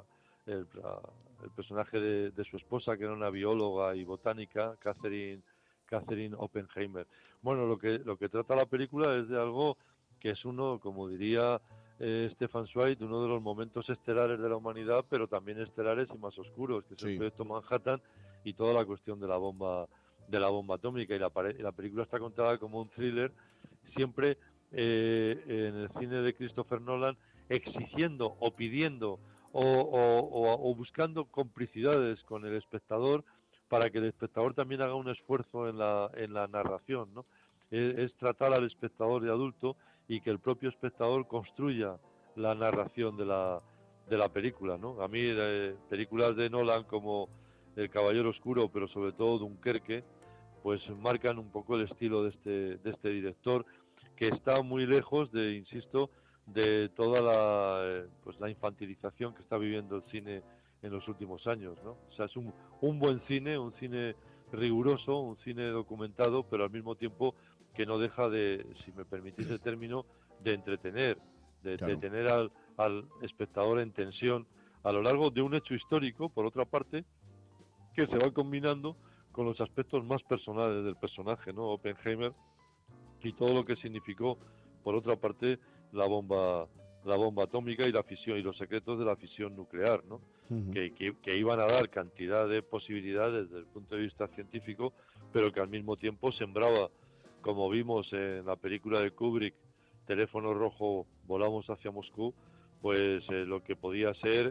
el personaje de su esposa, que era una bióloga y botánica, Catherine Oppenheimer. Bueno, lo que trata la película es de algo que es uno, como diría Stefan Zweig, uno de los momentos estelares de la humanidad, pero también estelares y más oscuros, que es el proyecto Manhattan y toda la cuestión de la bomba atómica. Y la película está contada como un thriller, siempre en el cine de Christopher Nolan, exigiendo o pidiendo o buscando complicidades con el espectador, para que el espectador también haga un esfuerzo en la narración, ¿no? Es tratar al espectador de adulto y que el propio espectador construya la narración de la película, ¿no? A mí películas de Nolan como El Caballero Oscuro, pero sobre todo Dunkerque, pues marcan un poco el estilo de este director, que está muy lejos insisto, de toda la infantilización que está viviendo el cine en los últimos años, ¿no? O sea, es un buen cine, un cine riguroso, un cine documentado, pero al mismo tiempo que no deja de, si me permitís el término, de entretener, de tener al espectador en tensión a lo largo de un hecho histórico, por otra parte, que se va combinando con los aspectos más personales del personaje, ¿no? Oppenheimer, y todo lo que significó, por otra parte, la bomba atómica y la fisión y los secretos de la fisión nuclear, ¿no? Uh-huh. que iban a dar cantidad de posibilidades desde el punto de vista científico, pero que al mismo tiempo sembraba, como vimos en la película de Kubrick, Teléfono Rojo, Volamos hacia Moscú, pues lo que podía ser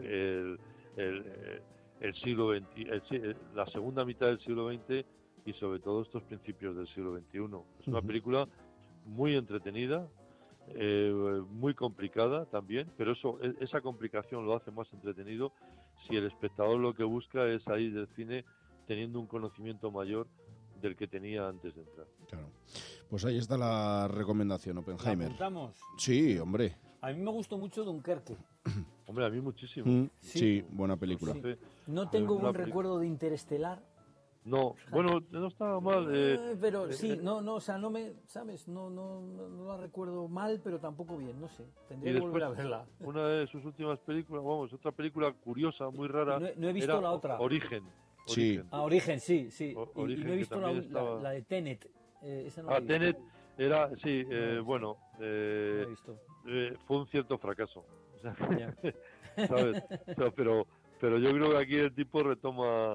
el siglo XX, la segunda mitad del siglo XX y sobre todo estos principios del siglo XXI. Es una película muy entretenida, muy complicada también, pero esa complicación lo hace más entretenido si el espectador lo que busca es salir del cine teniendo un conocimiento mayor del que tenía antes de entrar. Claro. Pues ahí está la recomendación, Oppenheimer. ¿La apuntamos? Sí, hombre. A mí me gustó mucho Dunkerque. Hombre, a mí muchísimo. Sí, buena película. Sí. No tengo buen recuerdo de Interestelar. No, bueno, no estaba mal. Pero sí, o sea, no me, ¿sabes? No la recuerdo mal, pero tampoco bien, no sé. Tendría que volver a verla. Una de sus últimas películas, otra película curiosa, muy rara. No he visto la otra. Origen. Sí. Origen, sí. Origen, y no he visto la de Tenet. Esa no la he visto. Tenet era, sí, bueno, fue un cierto fracaso. O sea, ¿sabes? Pero yo creo que aquí el tipo retoma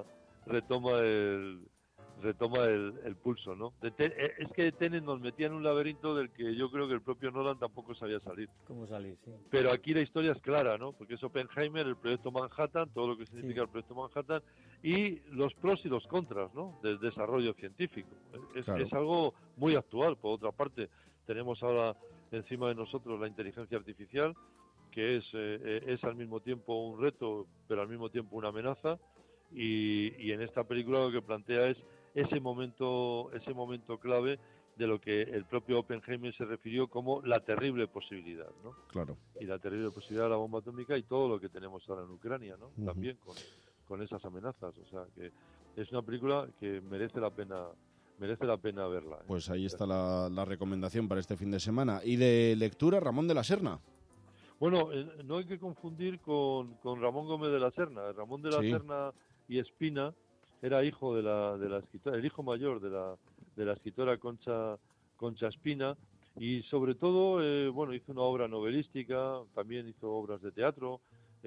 el pulso, ¿no? Es que Tenet nos metía en un laberinto del que yo creo que el propio Nolan tampoco sabía salir. ¿Cómo salir? Sí. Pero aquí la historia es clara, ¿no? Porque es Oppenheimer, el proyecto Manhattan, todo lo que significa el proyecto Manhattan y los pros y los contras, ¿no? Del desarrollo científico. Es algo muy actual. Por otra parte, tenemos ahora encima de nosotros la inteligencia artificial, que es al mismo tiempo un reto, pero al mismo tiempo una amenaza. Y en esta película lo que plantea es ese momento clave de lo que el propio Oppenheimer se refirió como la terrible posibilidad, ¿no? Claro. Y la terrible posibilidad de la bomba atómica y todo lo que tenemos ahora en Ucrania, ¿no? Uh-huh. También con esas amenazas. O sea, que es una película que merece la pena verla. Pues ahí está la recomendación para este fin de semana. ¿Y de lectura, Ramón de la Serna? Bueno, no hay que confundir con Ramón Gómez de la Serna. Ramón de la Serna y Espina era hijo de la escritora, el hijo mayor de la escritora Concha Espina, y sobre todo hizo una obra novelística, también hizo obras de teatro,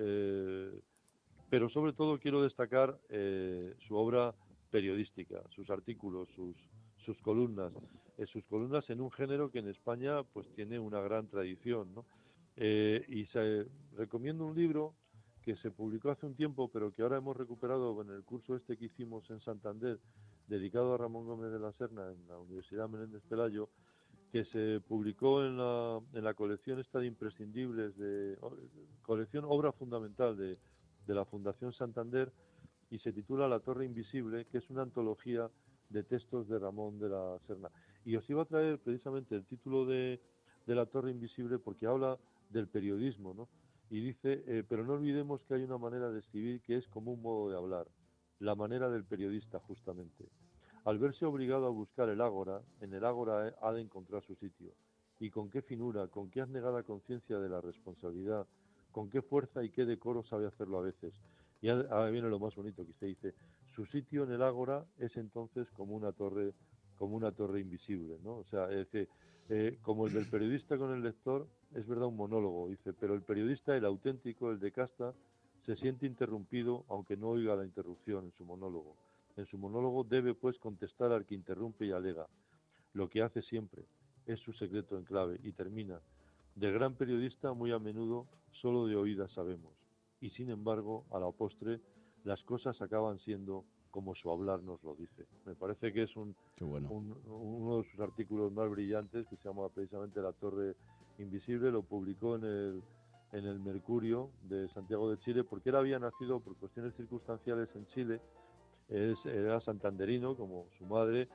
pero sobre todo quiero destacar su obra periodística, sus artículos, sus columnas en un género que en España pues tiene una gran tradición, ¿no? Y recomiendo un libro que se publicó hace un tiempo, pero que ahora hemos recuperado en el curso que hicimos en Santander, dedicado a Ramón Gómez de la Serna en la Universidad Menéndez Pelayo, que se publicó en la colección esta de imprescindibles, colección Obra Fundamental de la Fundación Santander, y se titula La Torre Invisible, que es una antología de textos de Ramón de la Serna. Y os iba a traer precisamente el título de La Torre Invisible porque habla del periodismo, ¿no? Y dice, pero no olvidemos que hay una manera de escribir que es como un modo de hablar, la manera del periodista justamente. Al verse obligado a buscar el ágora, en el ágora ha de encontrar su sitio. Y con qué finura, con qué abnegada conciencia de la responsabilidad, con qué fuerza y qué decoro sabe hacerlo a veces. Y ahora viene lo más bonito, que usted dice, su sitio en el ágora es entonces como una torre invisible, ¿no? O sea, es que como el del periodista con el lector, es verdad un monólogo, dice, pero el periodista, el auténtico, el de casta, se siente interrumpido aunque no oiga la interrupción en su monólogo. En su monólogo debe, pues, contestar al que interrumpe y alega. Lo que hace siempre es su secreto en clave y termina. Del gran periodista muy a menudo solo de oídas sabemos. Y sin embargo, a la postre, las cosas acaban siendo como su hablar nos lo dice. Me parece que es uno de sus artículos más brillantes, que se llama precisamente La Torre Invisible. Lo publicó en el Mercurio de Santiago de Chile, porque él había nacido por cuestiones circunstanciales en Chile. Era santanderino, como su madre,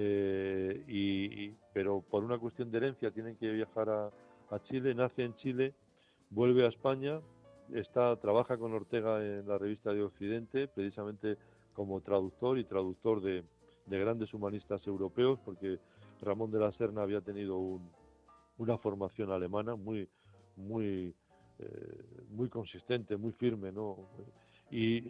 pero por una cuestión de herencia tienen que viajar a Chile. Nace en Chile, vuelve a España, trabaja con Ortega en la revista de Occidente, precisamente como traductor de grandes humanistas europeos, porque Ramón de la Serna había tenido una formación alemana muy consistente, muy firme, ¿no? Y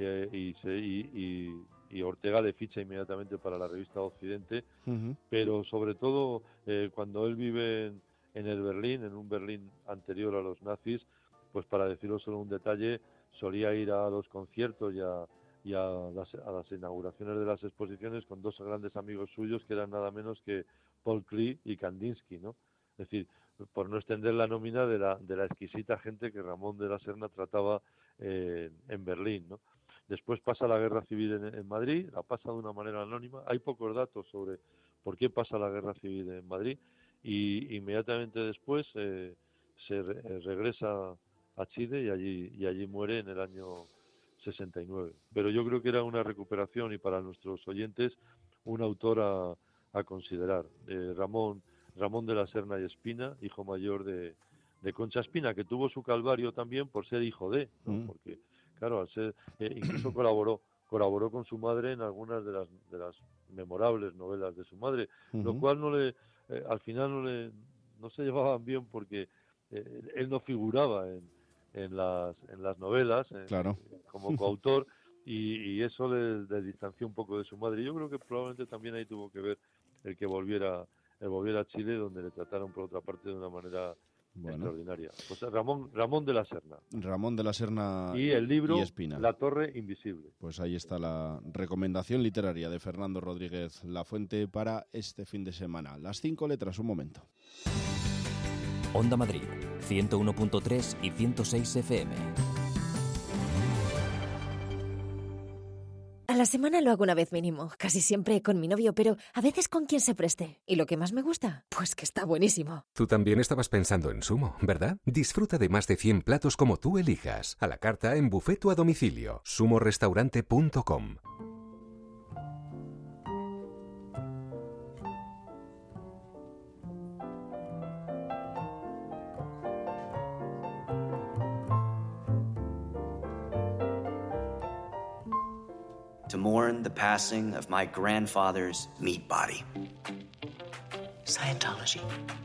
Ortega le ficha inmediatamente para la revista Occidente, pero sobre todo cuando él vive en el Berlín, en un Berlín anterior a los nazis, pues para decirlo solo un detalle, solía ir a los conciertos y a las inauguraciones de las exposiciones con dos grandes amigos suyos, que eran nada menos que Paul Klee y Kandinsky, ¿no? Es decir, por no extender la nómina de la exquisita gente que Ramón de la Serna trataba en Berlín, ¿no? Después pasa la guerra civil en Madrid, la pasa de una manera anónima. Hay pocos datos sobre por qué pasa la guerra civil en Madrid, y inmediatamente después se regresa a Chile y allí muere en el año 69. Pero yo creo que era una recuperación, y para nuestros oyentes un autor a considerar. Ramón de la Serna y Espina, hijo mayor de Concha Espina, que tuvo su calvario también por ser hijo de, ¿no? Porque claro, al ser, incluso colaboró con su madre en algunas de las memorables novelas de su madre, lo cual al final no se llevaban bien, porque él no figuraba en las novelas como coautor, y eso le distanció un poco de su madre. Yo creo que probablemente también ahí tuvo que ver el que volviera a Chile, donde le trataron por otra parte de una manera extraordinaria. Pues Ramón de la Serna. Ramón de la Serna y el libro y Espina. La Torre Invisible. Pues ahí está la recomendación literaria de Fernando Rodríguez Lafuente para este fin de semana. Las 5 letras, un momento. Onda Madrid, 101.3 y 106 FM. A la semana lo hago una vez mínimo, casi siempre con mi novio, pero a veces con quien se preste. ¿Y lo que más me gusta? Pues que está buenísimo. Tú también estabas pensando en Sumo, ¿verdad? Disfruta de más de 100 platos como tú elijas, a la carta, en buffet o a domicilio. sumorestaurante.com. To mourn the passing of my grandfather's meat body. Scientology.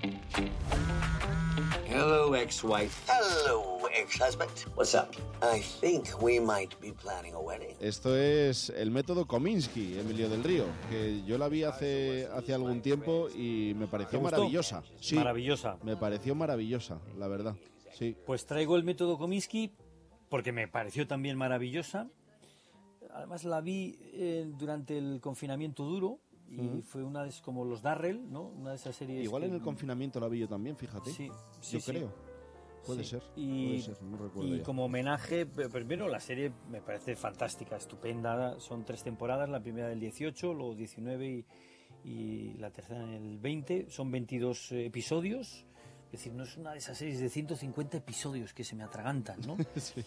Hello, ex-wife. Hello, ex-husband. What's up? I think we might be planning a wedding. Esto es el método Kominsky, Emilio del Río, que yo la vi hace algún tiempo y me pareció maravillosa. Sí, maravillosa. Me pareció maravillosa, la verdad. Sí. Pues traigo el método Kominsky porque me pareció también maravillosa. Además la vi durante el confinamiento duro y fue una de como los Darrell, ¿no? Una de esas series. Igual en el confinamiento la vi yo también, fíjate. Sí, yo creo. Puede ser, no recuerdo. Y ya. como homenaje, primero la serie me parece fantástica, estupenda. Son 3 temporadas, la primera del 18, luego 19 y la tercera en el 20. Son 22 episodios. Es decir, no es una de esas series de 150 episodios que se me atragantan, ¿no? Sí.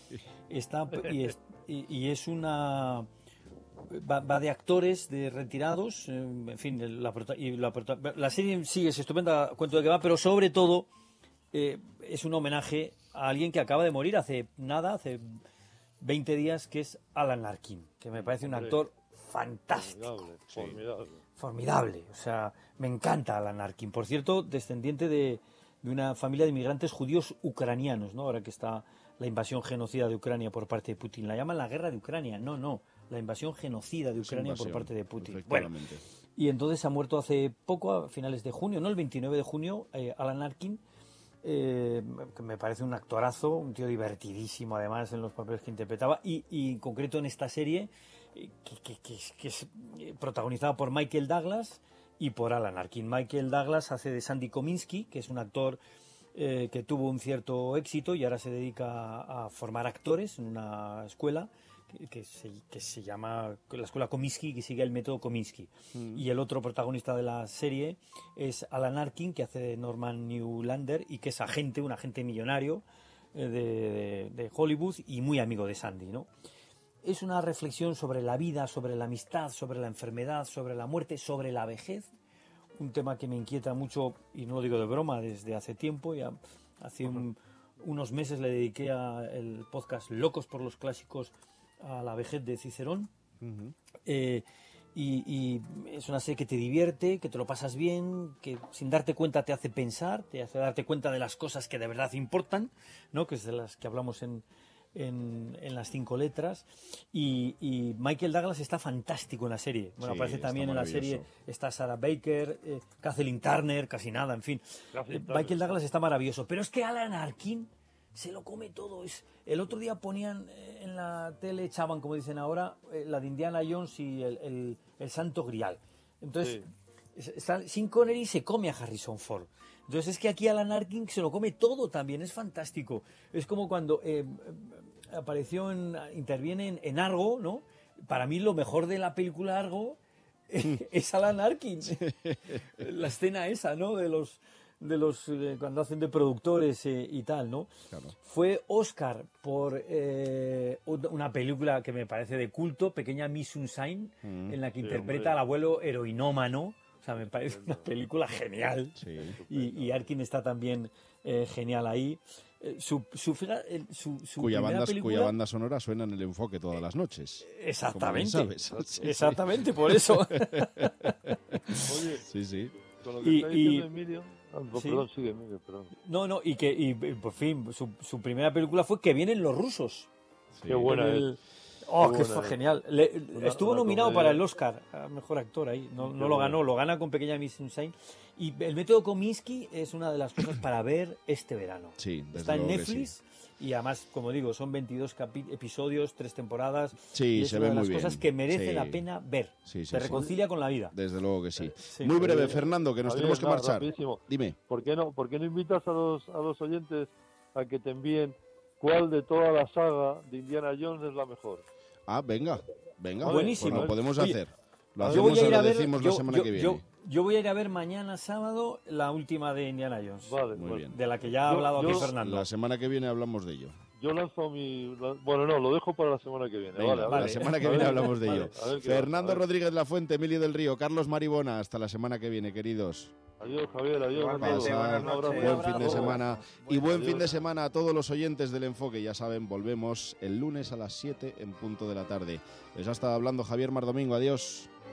Y es una... Va de actores, de retirados, en fin, la serie sí es estupenda, cuento de qué va, pero sobre todo es un homenaje a alguien que acaba de morir hace 20 días, que es Alan Arkin, que me parece un actor fantástico. Formidable. Formidable, o sea, me encanta Alan Arkin. Por cierto, descendiente de de una familia de inmigrantes judíos ucranianos, ¿no? Ahora que está la invasión genocida de Ucrania por parte de Putin. La llaman la guerra de Ucrania. No, la invasión genocida de Ucrania por parte de Putin. Bueno, y entonces ha muerto hace poco, a finales de junio, ¿no? El 29 de junio, Alan Arkin, que me parece un actorazo, un tío divertidísimo además en los papeles que interpretaba, y en concreto en esta serie, que es protagonizada por Michael Douglas y por Alan Arkin. Michael Douglas hace de Sandy Kominsky, que es un actor que tuvo un cierto éxito y ahora se dedica a formar actores en una escuela que se llama la escuela Kominsky, que sigue el método Kominsky. Y el otro protagonista de la serie es Alan Arkin, que hace de Norman Newlander y que es un agente millonario de Hollywood y muy amigo de Sandy, ¿no? Es una reflexión sobre la vida, sobre la amistad, sobre la enfermedad, sobre la muerte, sobre la vejez, un tema que me inquieta mucho, y no lo digo de broma, desde hace tiempo. Ya hace unos meses le dediqué al podcast Locos por los Clásicos a la vejez de Cicerón. Y es una serie que te divierte, que te lo pasas bien, que sin darte cuenta te hace pensar, te hace darte cuenta de las cosas que de verdad importan, ¿no? Que es de las que hablamos en las 5 letras. Y Michael Douglas está fantástico en la serie. Bueno, Sí, aparece también en la serie, está Sarah Baker, Kathleen Turner, casi nada, en fin. Michael Douglas está maravilloso. Pero es que Alan Arkin se lo come todo. El otro día ponían en la tele, echaban, como dicen ahora, la de Indiana Jones y el Santo Grial. Entonces, Sean Connery se come a Harrison Ford. Entonces es que aquí Alan Arkin se lo come todo también, es fantástico. Es como cuando interviene en Argo, ¿no? Para mí lo mejor de la película Argo es Alan Arkin. La escena esa, ¿no? De los cuando hacen de productores y tal, ¿no? Claro. Fue Oscar por una película que me parece de culto, Pequeña Miss Sunshine, en la que interpreta al abuelo heroinómano. O sea, me parece una película genial. Sí. Y Arkin está también genial ahí. Cuya banda sonora suena en el enfoque todas las noches. Exactamente. Sabes. Exactamente, por eso. Oye, sí. Con lo que está diciendo Emilio... Perdón, sigue Emilio, perdón. No, y por fin, su primera película fue Que vienen los rusos. Sí. Qué buena es. Oh, que fue genial. Estuvo nominado para el Oscar a Mejor Actor ahí. No lo ganó, lo gana con Pequeña Miss Sunshine. Y el método Kominsky es una de las cosas para ver este verano. Sí, está en Netflix y además, como digo, son 22 episodios, 3 temporadas. Sí, y es se una ve de las muy cosas bien. que merece la pena ver. Te reconcilia con la vida. Desde luego que sí. Muy breve, Fernando, que nos tenemos que marchar. Rapidísimo. Dime. ¿Por qué no invitas a los oyentes a que te envíen cuál de toda la saga de Indiana Jones es la mejor? Ah, venga. Buenísimo. Pues lo podemos hacer. Lo hacemos o lo decimos la semana que viene. Yo voy a ir a ver mañana sábado la última de Indiana Jones. Vale, muy bien. De la que ya ha hablado aquí Fernando. La semana que viene hablamos de ello. Yo lanzo Bueno, no, lo dejo para la semana que viene. Venga, vale. La semana que viene hablamos de ello. A ver Fernando Rodríguez Lafuente, Emilio del Río, Carlos Maribona. Hasta la semana que viene, queridos. Adiós, Javier. Adiós. Buen fin de semana. Y buen fin de semana a todos los oyentes del Enfoque. Ya saben, volvemos el lunes a las 7 en punto de la tarde. Les ha estado hablando Javier Mardomingo. Adiós.